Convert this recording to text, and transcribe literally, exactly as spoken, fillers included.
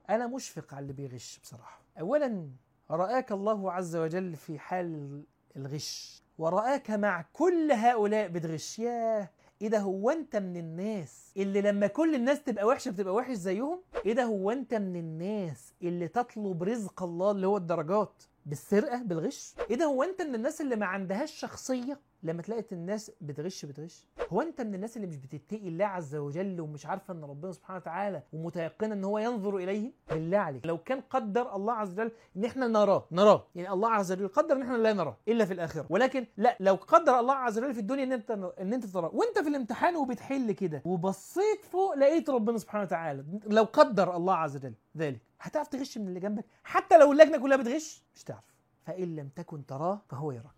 أنا مشفق على اللي بيغش بصراحة. أولا رآك الله عز وجل في حال الغش، ورآك مع كل هؤلاء بتغش. ياه، ايه ده؟ هو انت من الناس اللي لما كل الناس تبقى وحشه بتبقى وحش زيهم؟ ايه ده؟ هو انت من الناس اللي تطلب رزق الله اللي هو الدرجات بالسرقه بالغش؟ ايه ده؟ هو انت من الناس اللي ما عندهاش شخصيه لما تلاقي الناس بتغش بتغش؟ هو انت من الناس اللي مش بتتقي الله عز وجل ومش عارفه ان ربنا سبحانه وتعالى ومتيقنه ان هو ينظر اليه؟ بالله عليك، لو كان قدر الله عز وجل ان احنا نراه نراه يعني الله عز وجل قدر ان احنا لا نراه الا في الاخره، ولكن لا، لو قدر الله عز وجل في الدنيا ان انت ان انت تراه وانت في الامتحان وبتحل كده وبصيت فوق لقيت ربنا سبحانه وتعالى، لو قدر الله عز وجل ذلك، هتعرف تغش من اللي جنبك؟ حتى لو اللجنه كلها بتغش مش تعرف. فان لم تكن تراه فهو يراك.